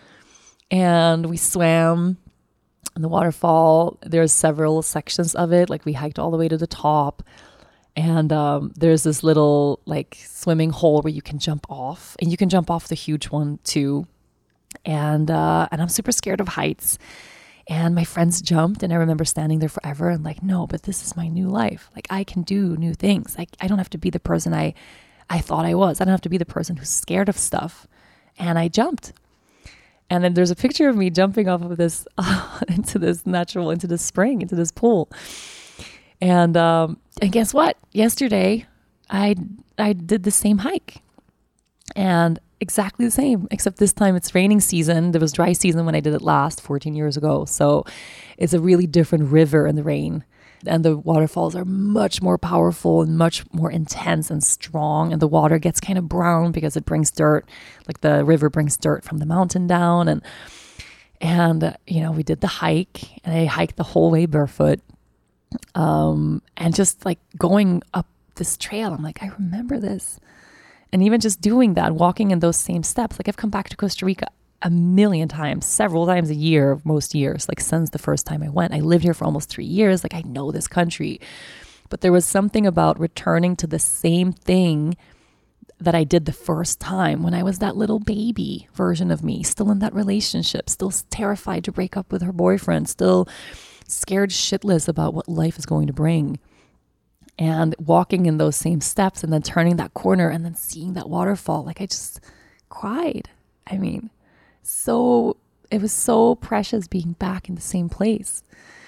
And we swam in the waterfall. There's several sections of it. Like, we hiked all the way to the top. And there's this little, like, swimming hole where you can jump off. And you can jump off the huge one, too. And I'm super scared of heights. And my friends jumped and I remember standing there forever and like, no, but this is my new life. Like I can do new things. Like I don't have to be the person I thought I was. I don't have to be the person who's scared of stuff. And I jumped. And then there's a picture of me jumping off of this into this spring, into this pool. And guess what? Yesterday I did the same hike. And exactly the same, except this time it's raining season. There was dry season when I did it last 14 years ago. So it's a really different river in the rain. And the waterfalls are much more powerful and much more intense and strong. And the water gets kind of brown because it brings dirt, like the river brings dirt from the mountain down. And you know, we did the hike and I hiked the whole way barefoot. And just like going up this trail, I'm like, I remember this. And even just doing that, walking in those same steps, like I've come back to Costa Rica a million times, several times a year, most years, like since the first time I went. I lived here for almost 3 years. Like I know this country. But there was something about returning to the same thing that I did the first time when I was that little baby version of me, still in that relationship, still terrified to break up with her boyfriend, still scared shitless about what life is going to bring. And walking in those same steps and then turning that corner and then seeing that waterfall, like I just cried. I mean, it was so precious being back in the same place.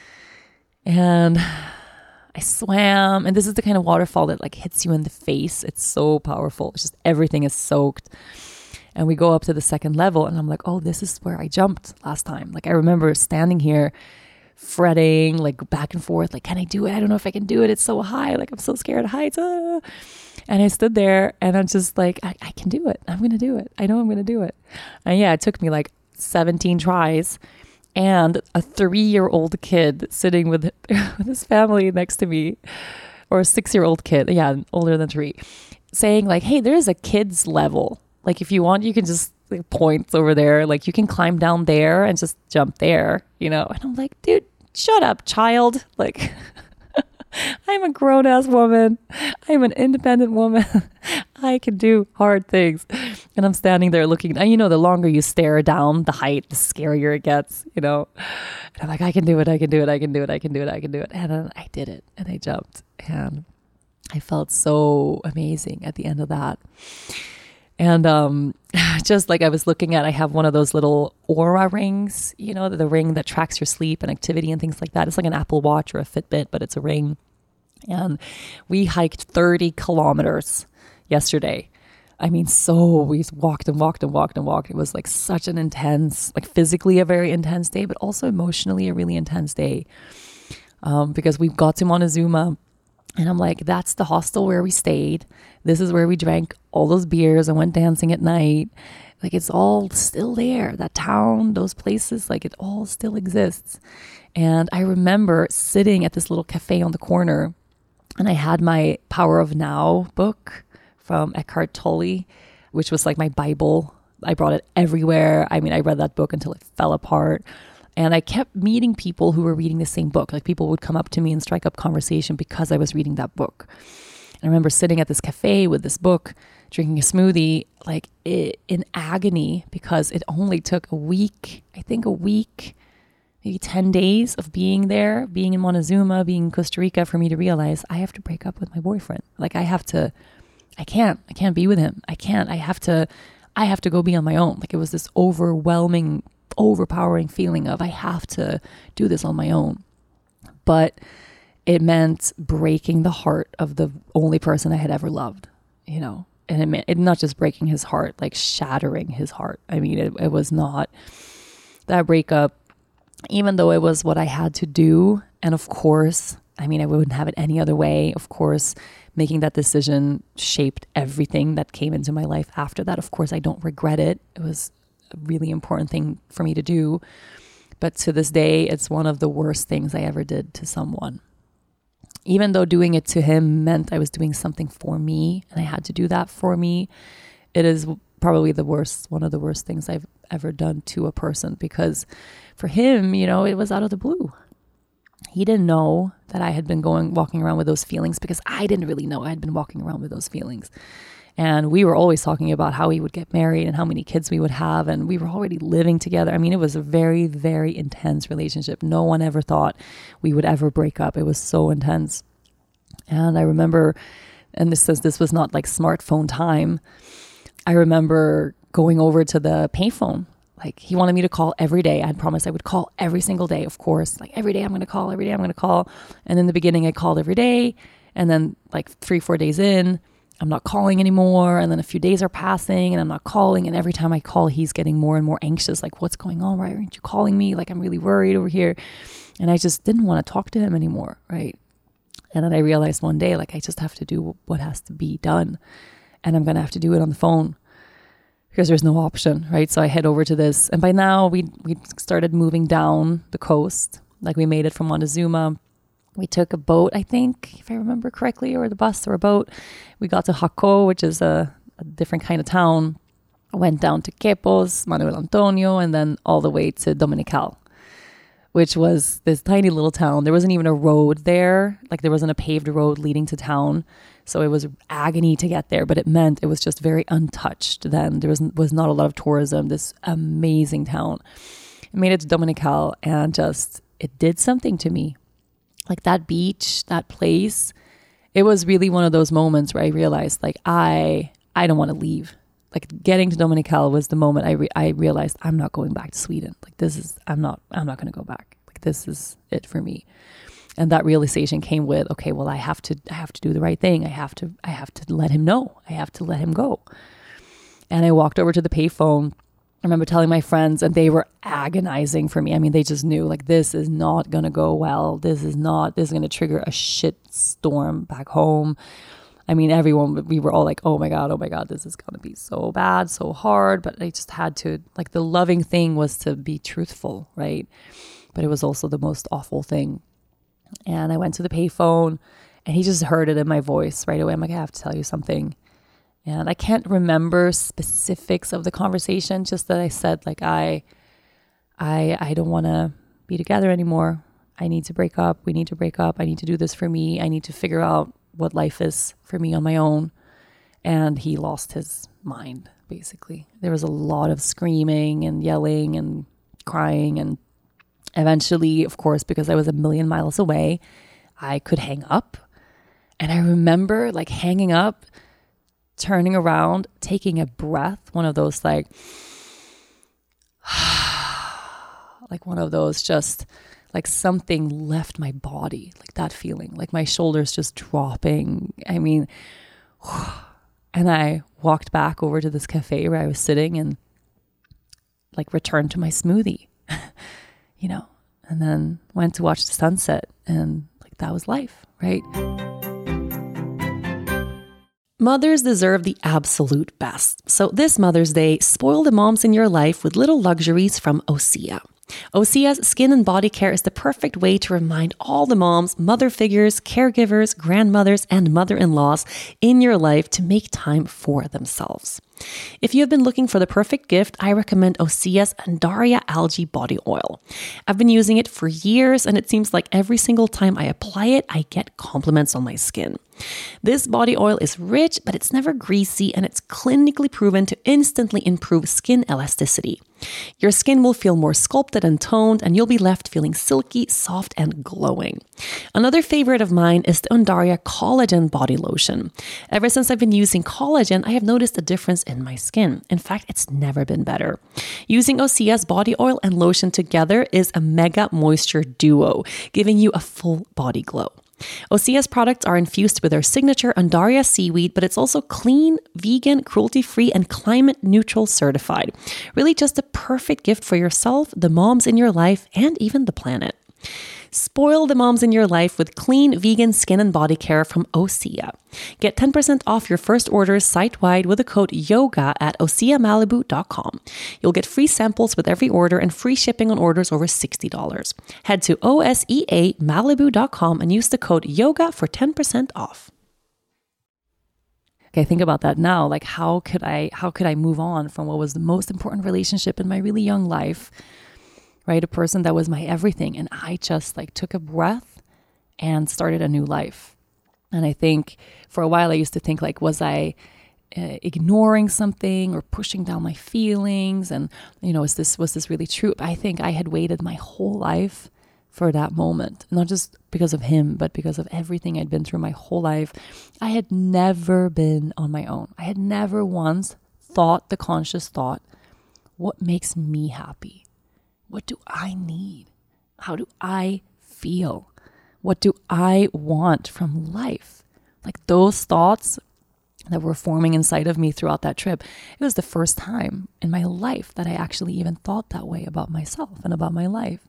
And I swam, and this is the kind of waterfall that like hits you in the face. It's so powerful. It's just everything is soaked. And we go up to the second level and I'm like, oh, this is where I jumped last time. Like I remember standing here fretting, like back and forth, like, can I do it? I don't know if I can do it. It's so high. Like, I'm so scared of heights. And I stood there and I'm just like, I can do it. I'm going to do it. I know I'm going to do it. And yeah, it took me like 17 tries and a 3-year-old kid sitting with his family next to me, or a 6-year-old kid. Yeah, older than 3, saying like, hey, there's a kid's level Like, if you want, you can just like, points over there. Like, you can climb down there and just jump there, And I'm like, dude, shut up, child. Like, I'm a grown ass woman. I'm an independent woman. I can do hard things. And I'm standing there looking, and the longer you stare down the height, the scarier it gets, And I'm like, I can do it. I can do it. I can do it. I can do it. I can do it. And then I did it and I jumped and I felt so amazing at the end of that. And just like I was looking at, I have one of those little Aura rings, the ring that tracks your sleep and activity and things like that. It's like an Apple Watch or a Fitbit, but it's a ring. And we hiked 30 kilometers yesterday. I mean, so we walked and walked and walked and walked. It was like such an intense, like physically a very intense day, but also emotionally a really intense day. Because we got to Montezuma. And I'm like, that's the hostel where we stayed. This is where we drank all those beers and went dancing at night. Like, it's all still there. That town, those places, like it all still exists. And I remember sitting at this little cafe on the corner and I had my Power of Now book from Eckhart Tolle, which was like my Bible. I brought it everywhere. I mean, I read that book until it fell apart. And I kept meeting people who were reading the same book. Like, people would come up to me and strike up conversation because I was reading that book. And I remember sitting at this cafe with this book, drinking a smoothie, like in agony, because it only took a week, maybe 10 days of being there, being in Montezuma, being in Costa Rica, for me to realize I have to break up with my boyfriend. Like, I can't be with him. I have to go be on my own. Like, it was this overpowering feeling of I have to do this on my own. But it meant breaking the heart of the only person I had ever loved, and it meant not just breaking his heart, like shattering his heart. I mean, it was not that breakup, even though it was what I had to do. And of course, I mean, I wouldn't have it any other way. Of course, making that decision shaped everything that came into my life after that. Of course, I don't regret it. It was a really important thing for me to do. But to this day, it's one of the worst things I ever did to someone. Even though doing it to him meant I was doing something for me and I had to do that for me, it is probably one of the worst things I've ever done to a person, because for him, it was out of the blue. He didn't know that I had been walking around with those feelings, because I didn't really know I had been walking around with those feelings. And we were always talking about how we would get married and how many kids we would have. And we were already living together. I mean, it was a very, very intense relationship. No one ever thought we would ever break up. It was so intense. And I remember, and this was not like smartphone time, I remember going over to the payphone. Like, he wanted me to call every day. I had promised I would call every single day, of course. Like, every day I'm going to call, every day I'm going to call. And in the beginning, I called every day. And then like 3-4 days in, I'm not calling anymore. And then a few days are passing and I'm not calling. And every time I call, he's getting more and more anxious. Like, what's going on? Why aren't you calling me? Like, I'm really worried over here. And I just didn't want to talk to him anymore. Right. And then I realized one day, like, I just have to do what has to be done. And I'm going to have to do it on the phone because there's no option. Right. So I head over to this. And by now we started moving down the coast. Like, we made it from Montezuma. We took a boat, I think, if I remember correctly, or the bus or a boat. We got to Jaco, which is a different kind of town. Went down to Quepos, Manuel Antonio, and then all the way to Dominical, which was this tiny little town. There wasn't even a road there. Like, there wasn't a paved road leading to town. So it was agony to get there, but it meant it was just very untouched then. There was not a lot of tourism. This amazing town. I made it to Dominical, and just, it did something to me. Like, that beach, that place, it was really one of those moments where I realized, like, I don't want to leave. Like, getting to Dominical was the moment I realized I'm not going back to Sweden. Like, I'm not going to go back. Like, this is it for me. And that realization came with, okay, well, I have to do the right thing. I have to let him know. I have to let him go. And I walked over to the payphone. I remember telling my friends, and they were agonizing for me. I mean, they just knew, like, this is not going to go well. This is going to trigger a shit storm back home. I mean, we were all like, oh my God, this is going to be so bad, so hard. But I just had to, like, the loving thing was to be truthful, right? But it was also the most awful thing. And I went to the payphone, and he just heard it in my voice right away. I'm like, I have to tell you something. And I can't remember specifics of the conversation, just that I said, like, I don't want to be together anymore. I need to break up. We need to break up. I need to do this for me. I need to figure out what life is for me on my own. And he lost his mind, basically. There was a lot of screaming and yelling and crying. And eventually, of course, because I was a million miles away, I could hang up. And I remember like hanging up, turning around, taking a breath, one of those like one of those, just like something left my body, like that feeling, like my shoulders just dropping. I mean, and I walked back over to this cafe where I was sitting and like returned to my smoothie, and then went to watch the sunset, and like that was life, right? Mothers deserve the absolute best. So this Mother's Day, spoil the moms in your life with little luxuries from Osea. Osea's skin and body care is the perfect way to remind all the moms, mother figures, caregivers, grandmothers, and mother-in-laws in your life to make time for themselves. If you have been looking for the perfect gift, I recommend Osea's Undaria Algae Body Oil. I've been using it for years, and it seems like every single time I apply it, I get compliments on my skin. This body oil is rich, but it's never greasy, and it's clinically proven to instantly improve skin elasticity. Your skin will feel more sculpted and toned, and you'll be left feeling silky, soft, and glowing. Another favorite of mine is the Undaria Collagen Body Lotion. Ever since I've been using collagen, I have noticed a difference in my skin. In fact, it's never been better. Using Osea's body oil and lotion together is a mega moisture duo, giving you a full body glow. Osea's products are infused with their signature Undaria seaweed, but it's also clean, vegan, cruelty-free, and climate-neutral certified. Really just a perfect gift for yourself, the moms in your life, and even the planet. Spoil the moms in your life with clean, vegan skin and body care from Osea. Get 10% off your first orders site-wide with the code YOGA at OseaMalibu.com. You'll get free samples with every order and free shipping on orders over $60. Head to OSEAMalibu.com and use the code YOGA for 10% off. Okay, think about that now. Like, how could I move on from what was the most important relationship in my really young life? Right? A person that was my everything. And I just like took a breath and started a new life. And I think for a while I used to think like, was I ignoring something or pushing down my feelings? And, was this really true? I think I had waited my whole life for that moment, not just because of him, but because of everything I'd been through my whole life. I had never been on my own. I had never once thought the conscious thought, what makes me happy? What do I need? How do I feel? What do I want from life? Like those thoughts that were forming inside of me throughout that trip. It was the first time in my life that I actually even thought that way about myself and about my life.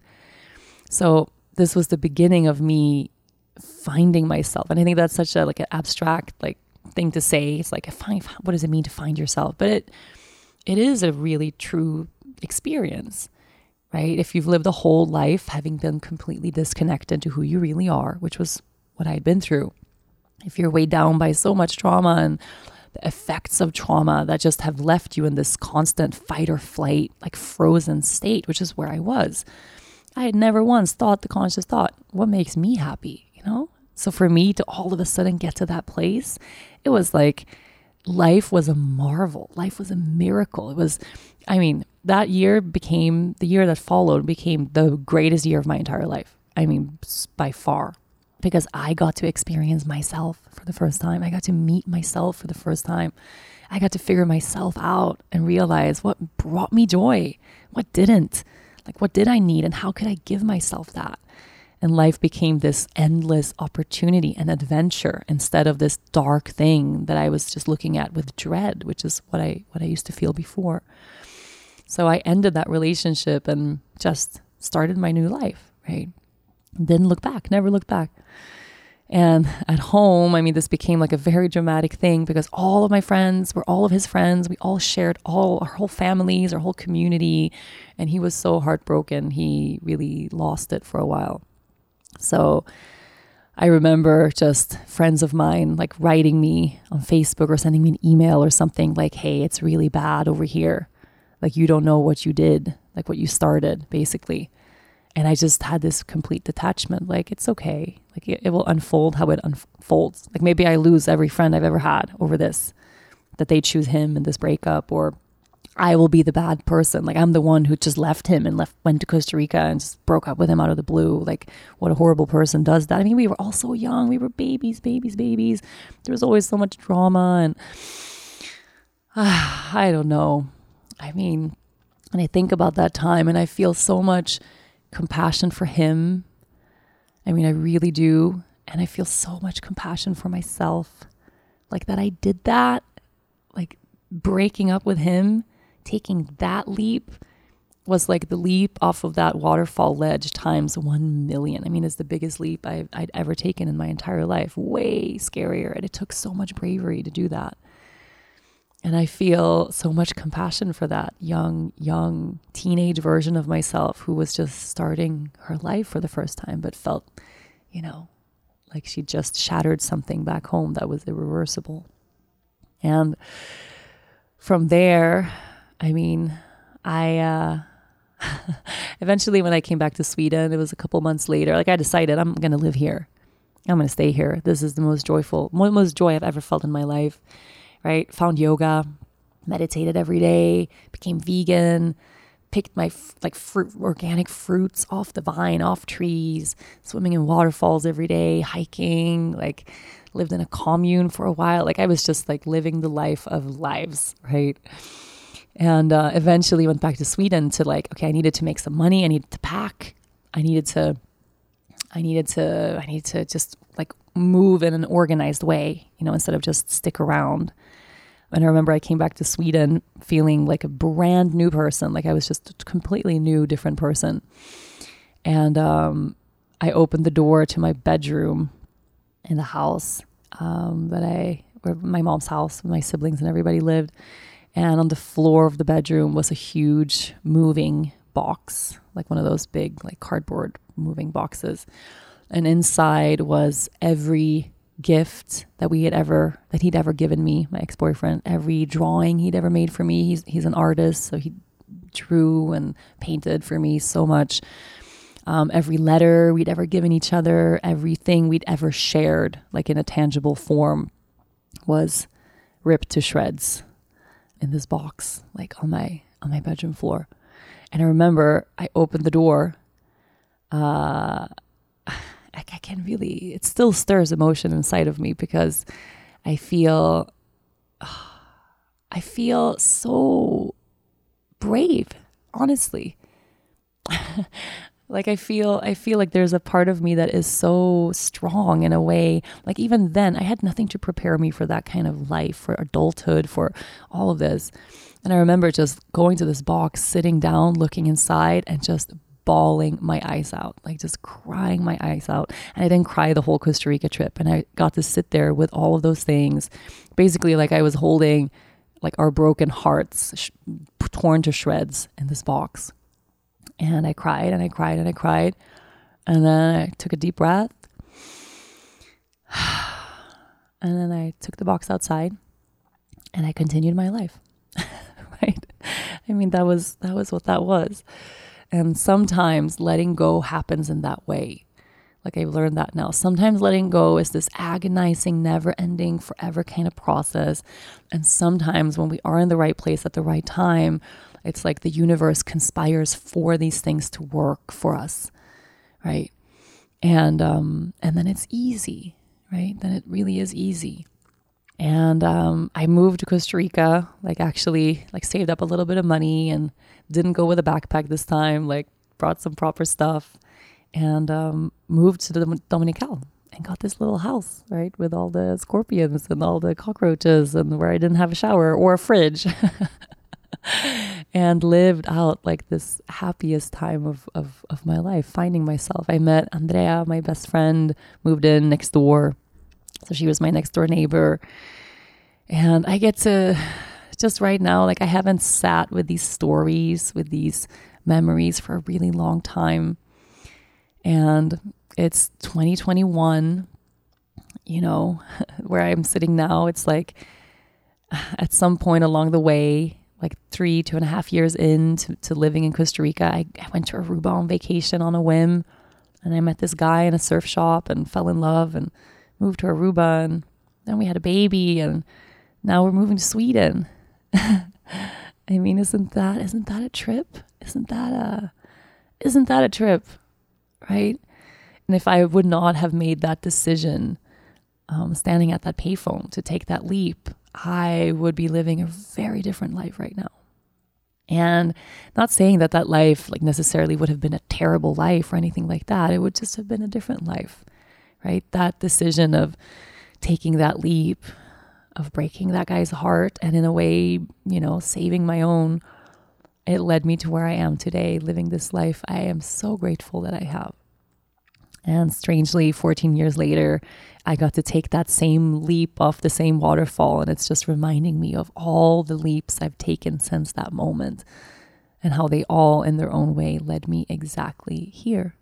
So this was the beginning of me finding myself. And I think that's such an abstract thing to say. It's like, what does it mean to find yourself? But it is a really true experience. Right? If you've lived a whole life having been completely disconnected to who you really are, which was what I had been through. If you're weighed down by so much trauma and the effects of trauma that just have left you in this constant fight or flight, like frozen state, which is where I was. I had never once thought the conscious thought, what makes me happy? So for me to all of a sudden get to that place, it was like life was a marvel. Life was a miracle. It was, that year became, the year that followed became the greatest year of my entire life. By far, because I got to experience myself for the first time. I got to meet myself for the first time. I got to figure myself out and realize what brought me joy, what didn't, what did I need and how could I give myself that? And life became this endless opportunity and adventure instead of this dark thing that I was just looking at with dread, which is what I used to feel before. So I ended that relationship and just started my new life, right? Didn't look back, never looked back. And at home, this became a very dramatic thing because all of my friends were all of his friends. We all shared our whole families, our whole community. And he was so heartbroken. He really lost it for a while. So I remember just friends of mine like writing me on Facebook or sending me an email or something like, hey, it's really bad over here. Like, you don't know what you did, like what you started, basically. And I just had this complete detachment. Like, it's okay. Like, it will unfold how it unfolds. Like, maybe I lose every friend I've ever had over this, that they choose him in this breakup, or I will be the bad person. Like, I'm the one who just left him and went to Costa Rica and just broke up with him out of the blue. Like, what a horrible person does that. I mean, we were all so young. We were babies. There was always so much drama, and I don't know. I mean, and I think about that time and I feel so much compassion for him. I mean, I really do. And I feel so much compassion for myself. Like, that I did that, like breaking up with him, taking that leap was like the leap off of that waterfall ledge times 1 million. I mean, it's the biggest leap I'd ever taken in my entire life. Way scarier. And it took so much bravery to do that. And I feel so much compassion for that young teenage version of myself who was just starting her life for the first time, but felt, like she just shattered something back home that was irreversible. And from there, I mean, I eventually when I came back to Sweden, it was a couple months later, like I decided I'm going to live here. I'm going to stay here. This is the most joy I've ever felt in my life. Right? Found yoga, meditated every day, became vegan, picked my organic fruits off the vine, off trees, swimming in waterfalls every day, hiking, like lived in a commune for a while. Like I was just like living the life of lives, right? And eventually went back to Sweden to like, okay, I needed to make some money. I needed to pack. I needed to just like move in an organized way, instead of just stick around. And I remember I came back to Sweden feeling like a brand new person. Like I was just a completely new, different person. And I opened the door to my bedroom in the house where my mom's house, my siblings and everybody lived. And on the floor of the bedroom was a huge moving box, like one of those big like cardboard moving boxes. And inside was every gift that he'd ever given me, my ex-boyfriend, every drawing he'd ever made for me. He's an artist, so he drew and painted for me so much. Every letter we'd ever given each other, everything we'd ever shared, like in a tangible form, was ripped to shreds in this box, like on my bedroom floor. And I remember I opened the door. It still stirs emotion inside of me because I feel so brave, honestly. Like I feel like there's a part of me that is so strong in a way. Like even then I had nothing to prepare me for that kind of life, for adulthood, for all of this. And I remember just going to this box, sitting down, looking inside and just bawling my eyes out, like just crying my eyes out. And I didn't cry the whole Costa Rica trip. And I got to sit there with all of those things, basically like I was holding like our broken hearts torn to shreds in this box. And I cried and I cried and I cried. And then I took a deep breath. And then I took the box outside and I continued my life. Right? I mean, that was what that was. And sometimes letting go happens in that way. Like I've learned that now. Sometimes letting go is this agonizing, never-ending, forever kind of process. And sometimes when we are in the right place at the right time, it's like the universe conspires for these things to work for us, right? And then it's easy, right? Then it really is easy. And I moved to Costa Rica, actually saved up a little bit of money and didn't go with a backpack this time, brought some proper stuff and moved to the Dominical and got this little house, right? With all the scorpions and all the cockroaches and where I didn't have a shower or a fridge and lived out this happiest time of my life, finding myself. I met Andrea, my best friend, moved in next door. So she was my next door neighbor. And I get to just right now, I haven't sat with these stories, with these memories for a really long time. And it's 2021, where I'm sitting now. It's like at some point along the way, like 2.5 years into living in Costa Rica, I went to Aruba on vacation on a whim. And I met this guy in a surf shop and fell in love and moved to Aruba. And then we had a baby, and now we're moving to Sweden. I mean, isn't that a trip? Isn't that a trip, right? And if I would not have made that decision, standing at that payphone to take that leap, I would be living a very different life right now. And not saying that life like necessarily would have been a terrible life or anything like that. It would just have been a different life, right? That decision of taking that leap, of breaking that guy's heart, and in a way, saving my own, it led me to where I am today, living this life I am so grateful that I have. And strangely, 14 years later, I got to take that same leap off the same waterfall. And it's just reminding me of all the leaps I've taken since that moment and how they all in their own way led me exactly here.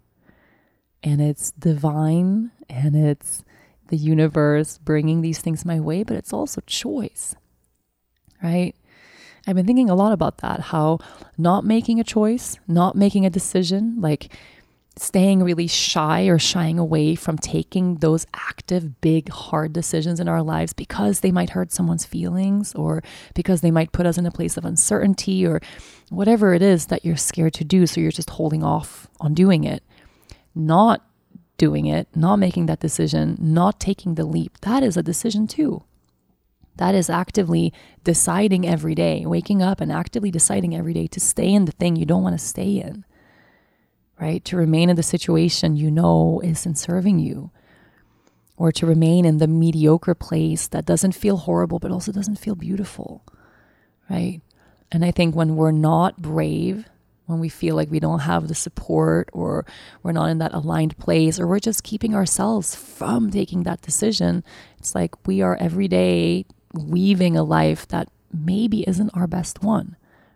And it's divine, and it's the universe bringing these things my way, but it's also choice, right? I've been thinking a lot about that, how not making a choice, not making a decision, like staying really shy or shying away from taking those active, big, hard decisions in our lives because they might hurt someone's feelings, or because they might put us in a place of uncertainty, or whatever it is that you're scared to do. So you're just holding off on doing it, not doing it, not making that decision, not taking the leap. That is a decision too. That is actively deciding every day, waking up and actively deciding every day to stay in the thing you don't want to stay in. Right? To remain in the situation isn't serving you, or to remain in the mediocre place that doesn't feel horrible, but also doesn't feel beautiful, right? And I think when we're not brave, when we feel like we don't have the support, or we're not in that aligned place, or we're just keeping ourselves from taking that decision, it's like we are every day weaving a life that maybe isn't our best one.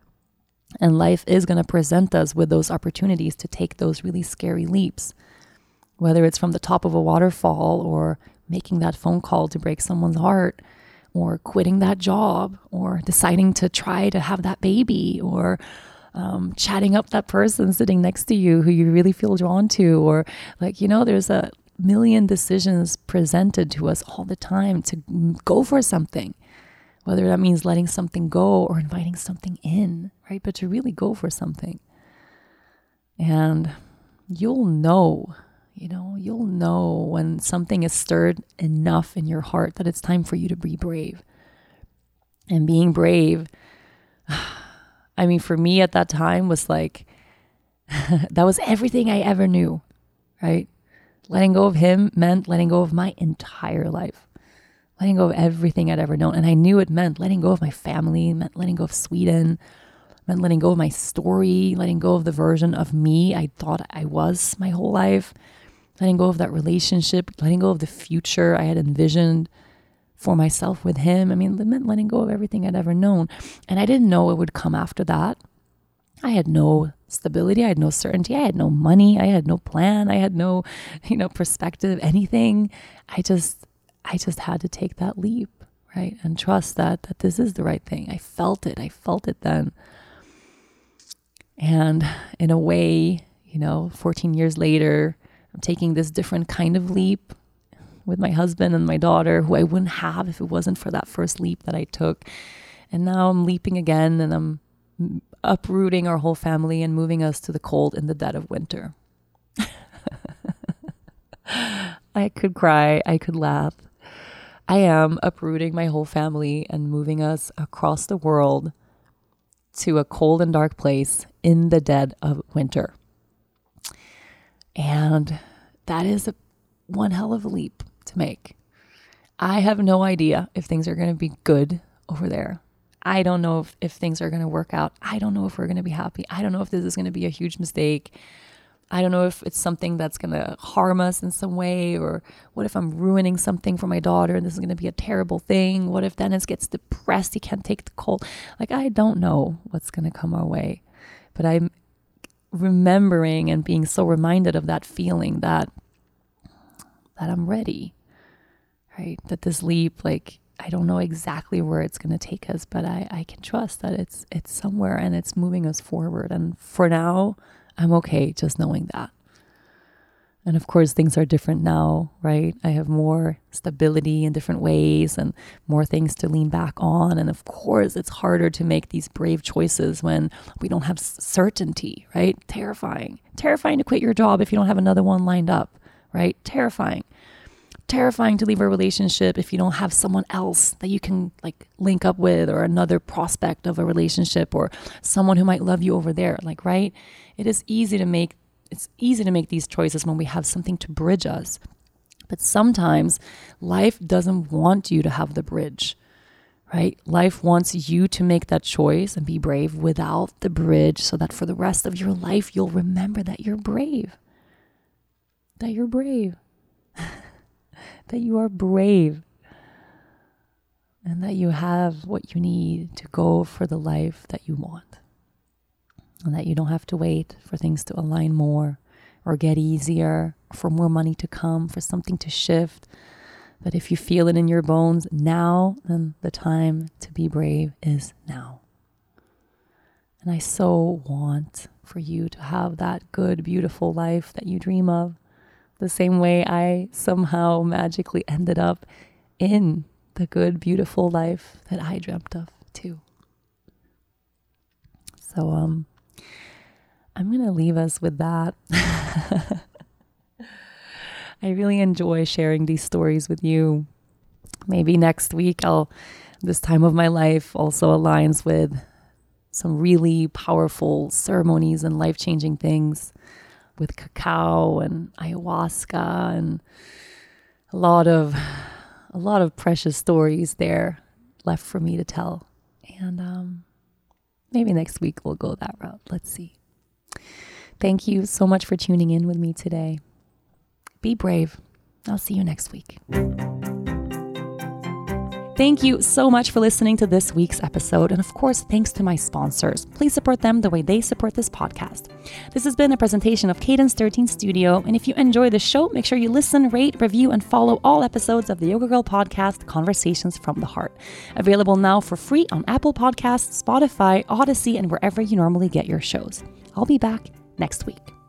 And life is going to present us with those opportunities to take those really scary leaps, whether it's from the top of a waterfall, or making that phone call to break someone's heart, or quitting that job, or deciding to try to have that baby, or chatting up that person sitting next to you who you really feel drawn to, or there's a million decisions presented to us all the time to go for something. Whether that means letting something go or inviting something in, right? But to really go for something. And you'll know when something is stirred enough in your heart that it's time for you to be brave. And being brave, I mean, for me at that time was like, that was everything I ever knew, right? Letting go of him meant letting go of my entire life. Letting go of everything I'd ever known. And I knew it meant letting go of my family, meant letting go of Sweden, meant letting go of my story, letting go of the version of me I thought I was my whole life, letting go of that relationship, letting go of the future I had envisioned for myself with him. I mean, it meant letting go of everything I'd ever known. And I didn't know it would come after that. I had no stability. I had no certainty. I had no money. I had no plan. I had no, perspective, anything. I just had to take that leap, right? And trust that this is the right thing. I felt it then. And in a way, 14 years later, I'm taking this different kind of leap with my husband and my daughter, who I wouldn't have if it wasn't for that first leap that I took. And now I'm leaping again, and I'm uprooting our whole family and moving us to the cold in the dead of winter. I could cry. I could laugh. I am uprooting my whole family and moving us across the world to a cold and dark place in the dead of winter. And that is one hell of a leap to make. I have no idea if things are going to be good over there. I don't know if things are going to work out. I don't know if we're going to be happy. I don't know if this is going to be a huge mistake. I don't know if it's something that's going to harm us in some way, or what if I'm ruining something for my daughter and this is going to be a terrible thing? What if Dennis gets depressed? He can't take the cold. I don't know what's going to come our way, but I'm remembering and being so reminded of that feeling that I'm ready, right? That this leap, like, I don't know exactly where it's going to take us, but I can trust that it's somewhere and it's moving us forward. And for now, I'm okay just knowing that. And of course, things are different now, right? I have more stability in different ways and more things to lean back on. And of course, it's harder to make these brave choices when we don't have certainty, right? Terrifying. Terrifying to quit your job if you don't have another one lined up, right? Terrifying. Terrifying to leave a relationship if you don't have someone else that you can like link up with, or another prospect of a relationship, or someone who might love you over there. Like, right? It's easy to make these choices when we have something to bridge us. But sometimes life doesn't want you to have the bridge, right? Life wants you to make that choice and be brave without the bridge, so that for the rest of your life, you'll remember that you're brave. That you're brave. That you are brave. And that you have what you need to go for the life that you want. And that you don't have to wait for things to align more or get easier, for more money to come, for something to shift. But if you feel it in your bones now, then the time to be brave is now. And I so want for you to have that good, beautiful life that you dream of, the same way I somehow magically ended up in the good, beautiful life that I dreamt of too. So, I'm going to leave us with that. I really enjoy sharing these stories with you. Maybe next week, this time of my life also aligns with some really powerful ceremonies and life-changing things with cacao and ayahuasca, and a lot of precious stories there left for me to tell. And maybe next week we'll go that route. Let's see. Thank you so much for tuning in with me today. Be brave. I'll see you next week. Thank you so much for listening to this week's episode. And of course, thanks to my sponsors. Please support them the way they support this podcast. This has been a presentation of Cadence 13 Studio. And if you enjoy the show, make sure you listen, rate, review, and follow all episodes of the Yoga Girl podcast, Conversations from the Heart. Available now for free on Apple Podcasts, Spotify, Odyssey, and wherever you normally get your shows. I'll be back next week.